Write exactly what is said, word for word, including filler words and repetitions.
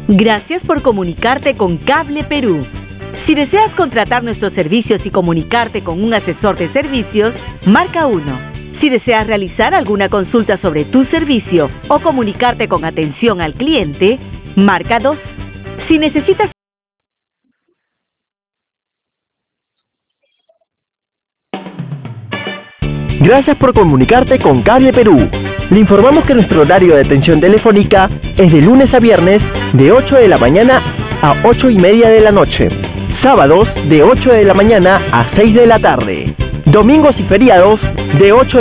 Gracias por comunicarte con Cable Perú. Si deseas contratar nuestros servicios y comunicarte con un asesor de servicios, marca uno. Si deseas realizar alguna consulta sobre tu servicio o comunicarte con atención al cliente, marca dos. Si necesitas... Gracias por comunicarte con Cable Perú. Le informamos que nuestro horario de atención telefónica es de lunes a viernes de ocho de la mañana a ocho y media de la noche. Sábados de ocho de la mañana a seis de la tarde. Domingos y feriados de ocho